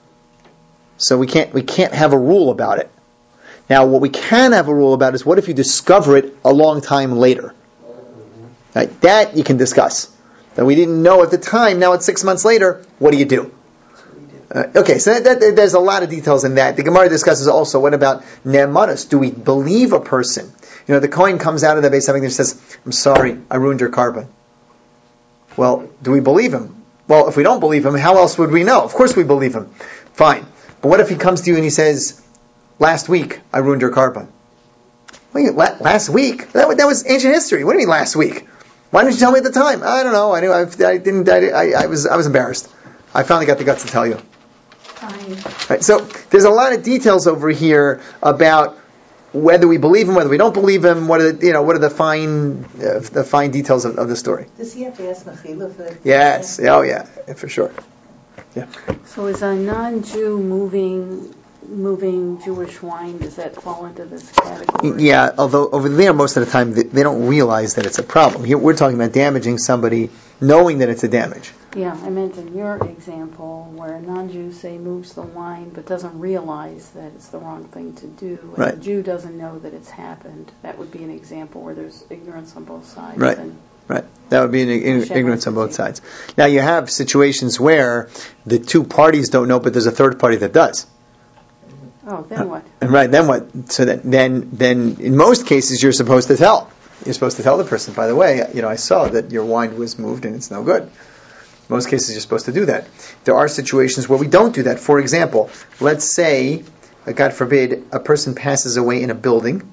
A: So we can't we can't have a rule about it. Now, what we can have a rule about is what if you discover it a long time later? Right? That you can discuss. That we didn't know at the time. Now it's six months later. What do you do? Uh, okay, so that, that, there's a lot of details in that. The Gemara discusses also what about ne'emanos? Do we believe a person? You know, the Kohen comes out of the Beis Hamikdash and says, "I'm sorry, I ruined your carbon." Well, do we believe him? Well, if we don't believe him, how else would we know? Of course we believe him. Fine. But what if he comes to you and he says, "Last week, I ruined your carbon"? Wait, la- last week? That, that was ancient history. What do you mean last week? Why didn't you tell me at the time? I don't know. I knew. I, I didn't. I, I, I was. I was embarrassed. I finally got the guts to tell you.
G: Fine.
A: Right, so there's a lot of details over here about whether we believe him, whether we don't believe him. What are the, you know? What are the fine, uh, the fine details of, of the story?
F: Does he have to ask Mechila for the...
A: Yes. Oh, yeah. yeah. For sure. Yeah.
B: So is a non-Jew moving moving Jewish wine, does that fall into this category?
A: Yeah. Although over there, most of the time, they, they don't realize that it's a problem. Here, we're talking about damaging somebody, knowing that it's a damage.
B: Yeah, I meant in your example where a non-Jew, say, moves the wine but doesn't realize that it's the wrong thing to do, and
A: Right.
B: the Jew doesn't know that it's happened. That would be an example where there's ignorance on both sides.
A: Right.
B: And
A: Right. That would be an ig- ignorance on both sides. Now, you have situations where the two parties don't know, but there's a third party that does.
B: oh, then what?
A: And right, then what? So that then, then in most cases, you're supposed to tell. You're supposed to tell the person, by the way, you know, I saw that your wine was moved and it's no good. Most cases, you're supposed to do that. There are situations where we don't do that. For example, let's say, uh, God forbid, a person passes away in a building.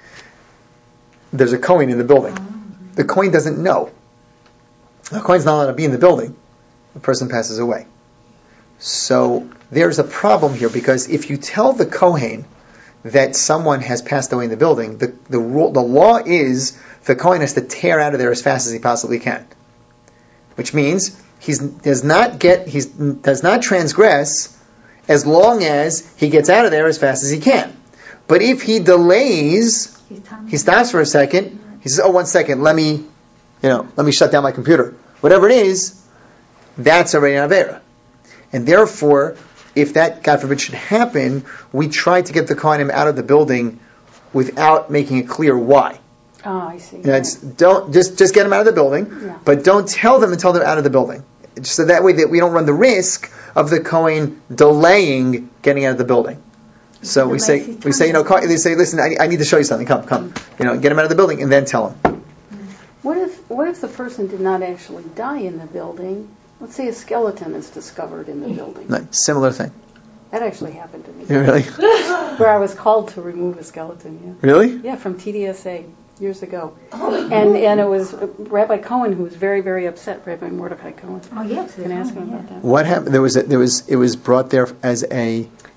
A: There's a Kohen in the building. The Kohen doesn't know. The Kohen's not allowed to be in the building. The person passes away. So there's a problem here, because if you tell the Kohen that someone has passed away in the building, the the, rule, the law is the Kohen has to tear out of there as fast as he possibly can. Which means he does not get he does not transgress as long as he gets out of there as fast as he can. But if he delays, he stops for a second. He says, "Oh, one second, let me, you know, let me shut down my computer." Whatever it is, that's already an avera. And therefore, if that, God forbid, should happen, we try to get the Kohanim out of the building without making it clear why.
B: Oh, I see.
A: You know, it's, don't just just get them out of the building,
B: Yeah.
A: but don't tell them until they're out of the building. So that way that we don't run the risk of the Kohen delaying getting out of the building. So we say, we say, you know, they say, "Listen, I, I need to show you something. Come, come, you know, get them out of the building, and then tell them."
B: What if what if the person did not actually die in the building? Let's say a skeleton is discovered in the building.
A: No, similar thing.
B: That actually happened to me.
A: Yeah, really,
B: Where I was called to remove a skeleton, yeah.
A: really.
B: Yeah, from T D S A years ago. And and it was Rabbi Cohen who was very, very upset, Rabbi Mordecai Cohen.
G: Oh, yes.
B: You can ask him about that.
A: What happened? There was a, there was it was brought there as a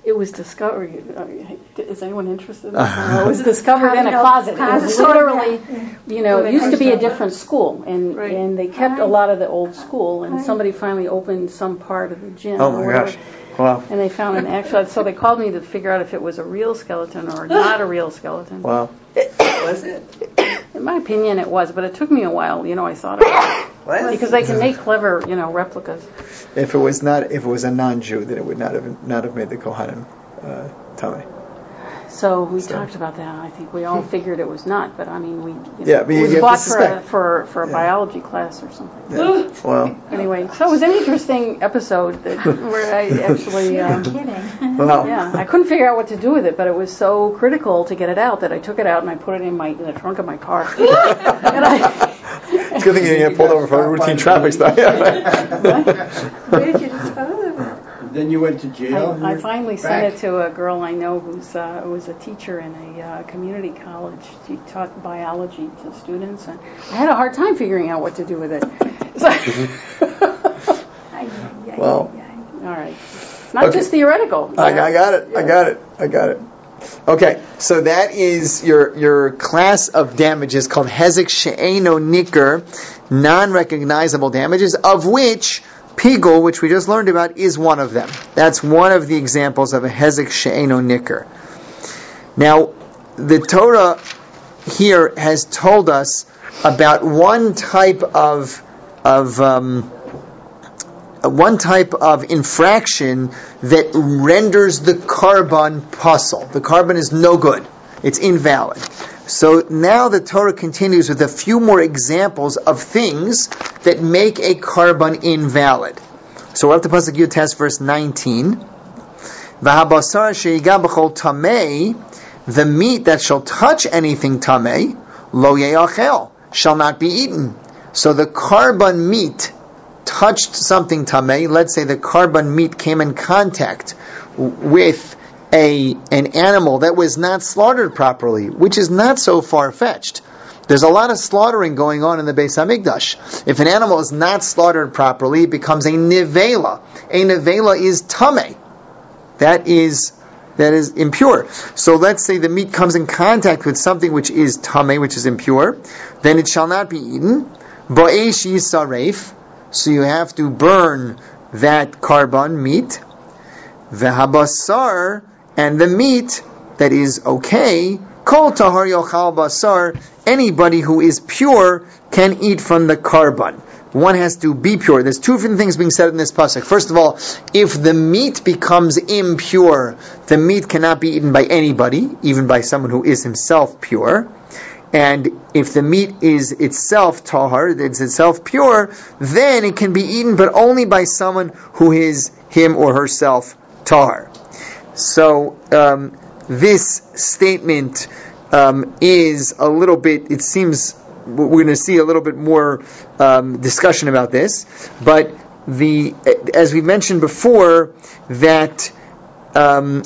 B: It was discovered. Is anyone interested in this? No, it was discovered in a
G: Closet.
B: closet. It was literally, you know, it used to be a different school, and
C: Right.
B: and they kept a lot of the old school, and somebody finally opened some part of the gym.
A: Oh
B: or
A: my
B: whatever,
A: gosh. Wow.
B: And they found an actual. So they called me to figure out if it was a real skeleton or not a real skeleton.
A: Wow.
F: Was it?
B: In my opinion, it was, but it took me a while. You know, I thought about it
F: What?
B: because they can make clever, you know, replicas.
A: If it was not, if it was a non-Jew, then it would not have not have made the Kohanim uh, tummy.
B: So we
A: So-
B: talked about that. I think we all figured it was not, but I mean, we you know,
A: Yeah, but you-
B: it was
A: you have to
B: bought for a,
A: suspect.
B: for for a
A: Yeah.
B: biology class or something.
A: Yeah. Wow.
B: Anyway, so it was an interesting episode that, where I actually, um,
G: Kidding.
A: Wow.
B: yeah, I couldn't figure out what to do with it, but it was so critical to get it out that I took it out and I put it in my in the trunk of my car. And I,
A: It's a good thing you didn't get pulled over for a routine traffic stop. Yeah.
C: Where did you dispose of it?
D: Then you went to jail? and
B: I, I
D: you're
B: finally
D: back?
B: sent it to a girl I know who's uh, who was a teacher in a uh, community college. She taught biology to students, and I had a hard time figuring out what to do with it. So,
G: Ay, ay, ay,
A: Well.
G: ay, ay.
B: all right, it's not
A: Okay.
B: just theoretical.
A: I, I got it. I got it. I got it. Okay, so that is your your class of damages called hezek she'eino nicker, non-recognizable damages, of which pigul, which we just learned about, is one of them. That's one of the examples of a hezek she'eino nicker. Now, the Torah here has told us about one type of of um, one type of infraction that renders the carbon puzzle. The carbon is no good. It's invalid. So now the Torah continues with a few more examples of things that make a carbon invalid. So we're up to Pasuk Yud Tes, verse nineteen. V'habasar she'iga b'chol tamei, the meat that shall touch anything tamei, lo ye'achel, shall not be eaten. So the carbon meat touched something tamei. Let's say the carbon meat came in contact with a an animal that was not slaughtered properly, which is not so far-fetched. There's a lot of slaughtering going on in the Beis Hamikdash. If an animal is not slaughtered properly, it becomes a nevela. A nevela is tamei. That is that is impure. So let's say the meat comes in contact with something which is tamei, which is impure, then it shall not be eaten. Bo'esh yisaref. So you have to burn that carbon meat. V'habasar, and the meat that is okay, kol tahar yochal basar, anybody who is pure can eat from the carbon. One has to be pure. There's two different things being said in this pasuk. First of all, if the meat becomes impure, the meat cannot be eaten by anybody, even by someone who is himself pure. And if the meat is itself tahar, it's itself pure, then it can be eaten, but only by someone who is him or herself tahar. So um, this statement um, is a little bit, it seems, we're going to see a little bit more um, discussion about this, but the as we mentioned before, that um,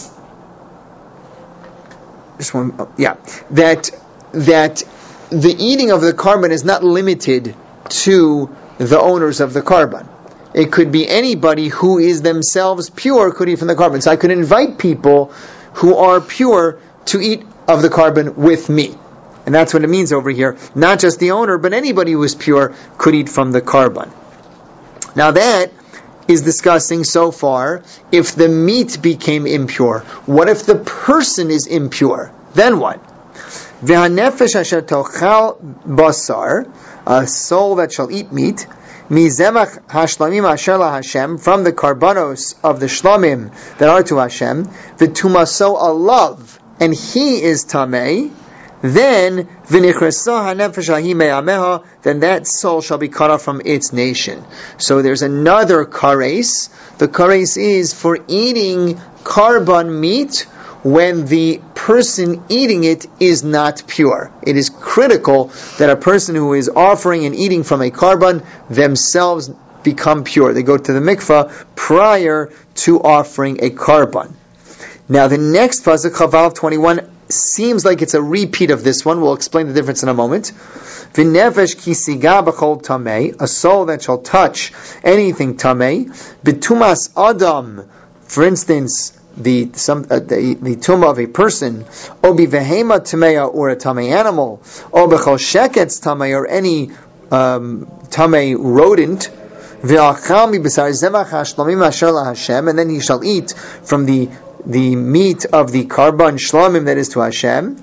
A: this one, oh, yeah, that that the eating of the carbon is not limited to the owners of the carbon. It could be anybody who is themselves pure could eat from the carbon. So I could invite people who are pure to eat of the carbon with me. And that's what it means over here. Not just the owner, but anybody who is pure could eat from the carbon. Now that is discussing so far if the meat became impure. What if the person is impure? Then what? V'hanefesh asher tochal basar, a soul that shall eat meat, mizemach hashlamim asher laHashem, from the karbanos of the shlamim that are to Hashem, v'tumaso alav, and he is tamei, then v'nichresa hanefesh ahi me'ameha, then that soul shall be cut off from its nation. So there's another kares. The kares is for eating carbon meat when the person eating it is not pure. It is critical that a person who is offering and eating from a carbon themselves become pure. They go to the mikvah prior to offering a carbon. Now the next pasuk, Chavav twenty-one, seems like it's a repeat of this one. We'll explain the difference in a moment. V'nefesh kisiga b'chol tamei, a soul that shall touch anything tamei, b'tumas adam, for instance, the some uh, the, the tumah of a person, obi vehema tamea, or a tamei animal, or bechol sheketz tamei, or any um, tamei rodent, ve'achal mi b'sar zevach hashlamim asher laHashem, and then he shall eat from the the meat of the karban shlamim that is to Hashem,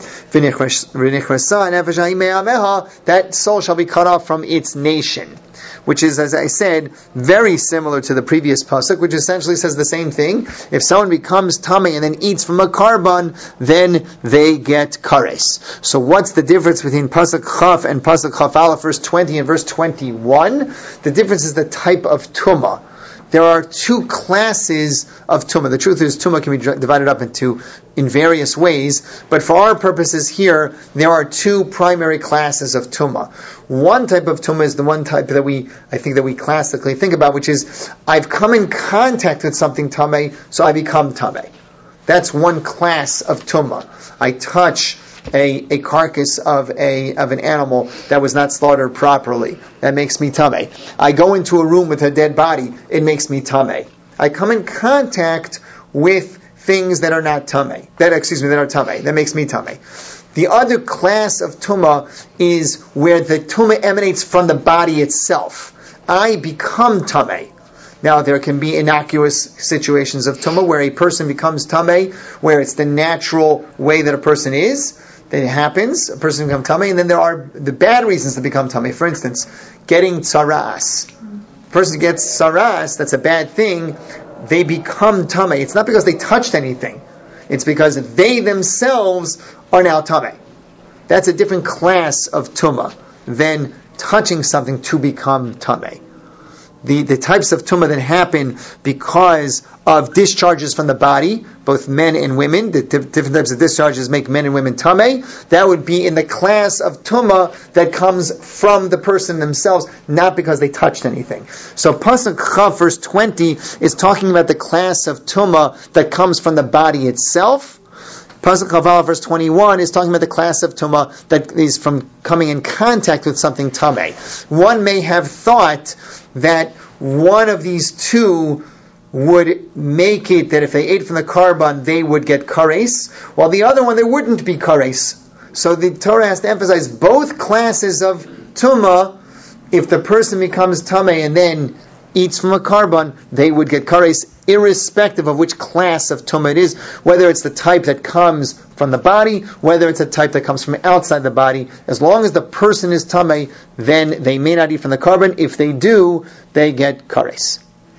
A: that soul shall be cut off from its nation. Which is, as I said, very similar to the previous pasuk, which essentially says the same thing. If someone becomes tamei and then eats from a karban, then they get kares. So what's the difference between pasuk chaf and pasuk chaf aleph, verse twenty and verse twenty-one? The difference is the type of tumah. There are two classes of tumah. The truth is, tumah can be divided up into in various ways, but for our purposes here, there are two primary classes of tumah. One type of tumah is the one type that we, I think, that we classically think about, which is I've come in contact with something tamei, so I become tamei. That's one class of tumah. I touch A, a carcass of a of an animal that was not slaughtered properly. That makes me tamei. I go into a room with a dead body. It makes me tamei. I come in contact with things that are not tamei. That excuse me, that are tamei. That makes me tamei. The other class of tumah is where the tumah emanates from the body itself. I become tamei. Now, there can be innocuous situations of tumah where a person becomes tamei, where it's the natural way that a person is. That it happens, a person becomes tamei, and then there are the bad reasons to become tamei. For instance, getting tsaras. A person gets tsaras, that's a bad thing, they become tamei. It's not because they touched anything. It's because they themselves are now tamei. That's a different class of tumah than touching something to become tamei. The, the types of tumah that happen because of discharges from the body, both men and women, the t- different types of discharges make men and women tamei, that would be in the class of tumah that comes from the person themselves, not because they touched anything. So Pasuk Chav, verse twenty, is talking about the class of tumah that comes from the body itself. Pasuk Chav, verse twenty-one, is talking about the class of tumah that is from coming in contact with something tamei. One may have thought that one of these two would make it that if they ate from the karban, they would get kares, while the other one, there wouldn't be kares. So the Torah has to emphasize both classes of tumah. If the person becomes tamei and then eats from a karban, they would get kares, irrespective of which class of tumah it is, whether it's the type that comes from the body, whether it's a type that comes from outside the body. As long as the person is tamei, then they may not eat from the karban. If they do, they get kares.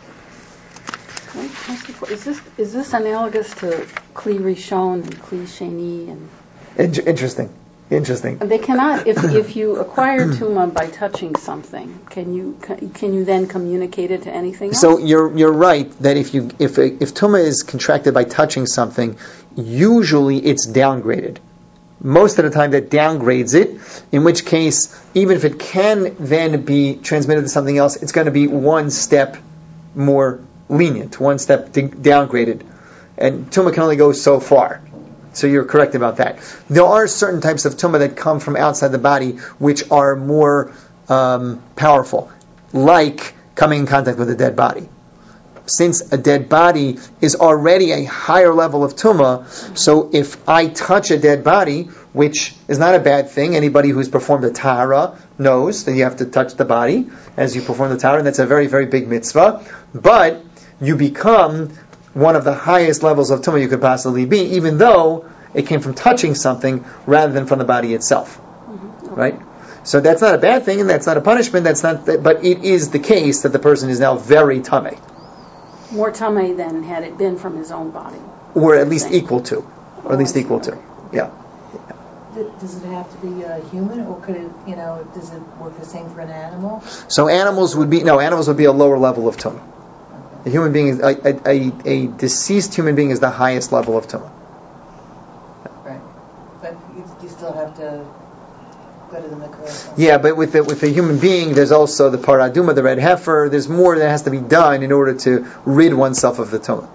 B: Is this is this analogous to kli rishon and kli sheni and?
A: In- interesting. Interesting.
B: They cannot. If if you acquire tumah by touching something, can you can you then communicate it to anything else?
A: So you're you're right that if you if if tumah is contracted by touching something, usually it's downgraded. Most of the time, that downgrades it. In which case, even if it can then be transmitted to something else, it's going to be one step more lenient, one step d- downgraded, and tumah can only go so far. So you're correct about that. There are certain types of tumah that come from outside the body which are more um, powerful, like coming in contact with a dead body. Since a dead body is already a higher level of tumah, so if I touch a dead body, which is not a bad thing, anybody who's performed a tahara knows that you have to touch the body as you perform the tahara, and that's a very, very big mitzvah, but you become one of the highest levels of tumah you could possibly be, even though it came from touching something rather than from the body itself. Mm-hmm. Okay. Right? So that's not a bad thing, and that's not a punishment. That's not, but it is the case that the person is now very tamei.
B: More tamei than had it been from his own body,
A: or at least equal to, or
B: oh,
A: at least equal to. Yeah.
F: Does it have to be a human, or could it, you know, does it work the same for an animal?
A: So animals would be no, animals would be a lower level of tumah. A human being is a, a, a, a deceased human being is the highest level of tumah.
F: Right, but you, you still have to go to the mikveh.
A: Yeah, but with the, with the human being, there's also the paraduma, the red heifer. There's more that has to be done in order to rid oneself of the tumah.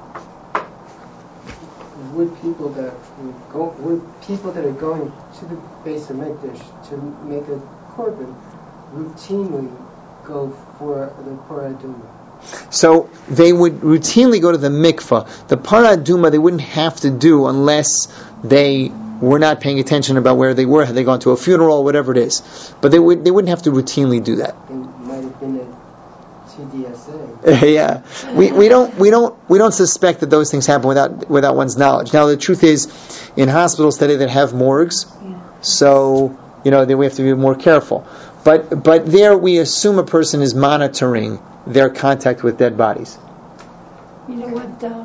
E: Would people that go, would people that are going to the Beis HaMikdash to make a korban routinely go for the paraduma?
A: So they would routinely go to the mikvah. The paraduma they wouldn't have to do unless they were not paying attention about where they were, had they gone to a funeral, whatever it is. But they would they wouldn't have to routinely do that.
E: It might have been a T D S A.
A: Yeah, we we don't we don't we don't suspect that those things happen without without one's knowledge. Now the truth is, in hospitals today that have morgues, yeah. so you know then we have to be more careful. But but there we assume a person is monitoring their contact with dead bodies.
H: You know what? Uh,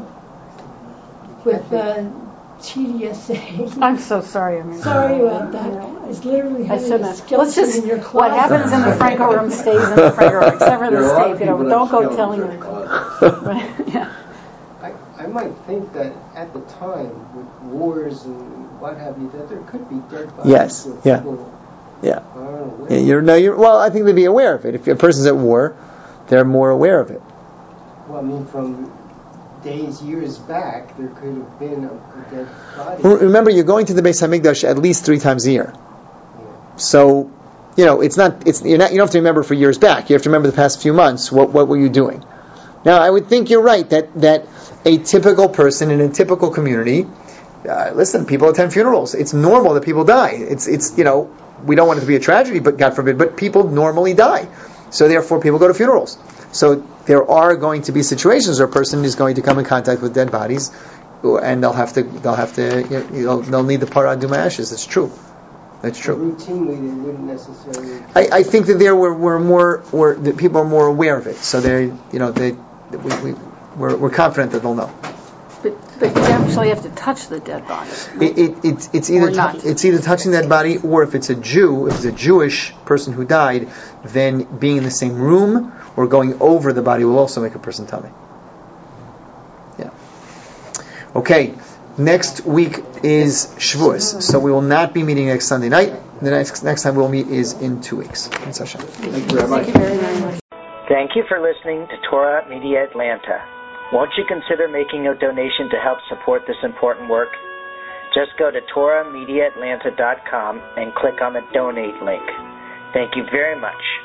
H: with uh, T D S A.
B: I'm so sorry. I mean,
H: sorry about that. It's literally having a skeleton
B: Let's just,
H: in your closet.
B: What happens in the Franco room stays in the Franco room, except for the state. You know, don't go telling them. Right? Yeah.
E: I, I might think that at the time, with wars and what have you, that there could be dead bodies.
A: Yes. Yeah.
E: People
A: yeah. yeah. You're no. You're well. I think they'd be aware of it. If a person's at war, they're more aware of it.
E: Well, I mean, from days, years back, there could have been a, a dead body.
A: Remember, you're going to the Beis Hamikdash at least three times a year. Yeah. So, you know, it's not. It's you're not. You don't have to remember for years back. You have to remember the past few months. What what were you doing? Now, I would think you're right that that a typical person in a typical community. Uh, listen, people attend funerals. It's normal that people die. It's it's you know we don't want it to be a tragedy, but God forbid, but people normally die. So therefore, people go to funerals. So there are going to be situations where a person is going to come in contact with dead bodies, and they'll have to they'll have to you know they'll need the paraduma ashes. It's true. That's true.
E: But routinely, they wouldn't necessarily.
A: I, I think that there were, were more were that people are more aware of it. So they you know they we, we we're, we're confident that they'll know.
B: But, but you actually have to touch the dead body.
A: It, it, it, it's either t- it's either touching that body, or if it's a Jew, if it's a Jewish person who died, then being in the same room or going over the body will also make a person tummy. Yeah. Okay. Next week is Shavuos, so we will not be meeting next Sunday night. The next next time we'll meet is in two weeks. Thank you
B: very much. Thank you very, very much.
I: Thank you for listening to Torah Media Atlanta. Won't you consider making a donation to help support this important work? Just go to torah media atlanta dot com and click on the donate link. Thank you very much.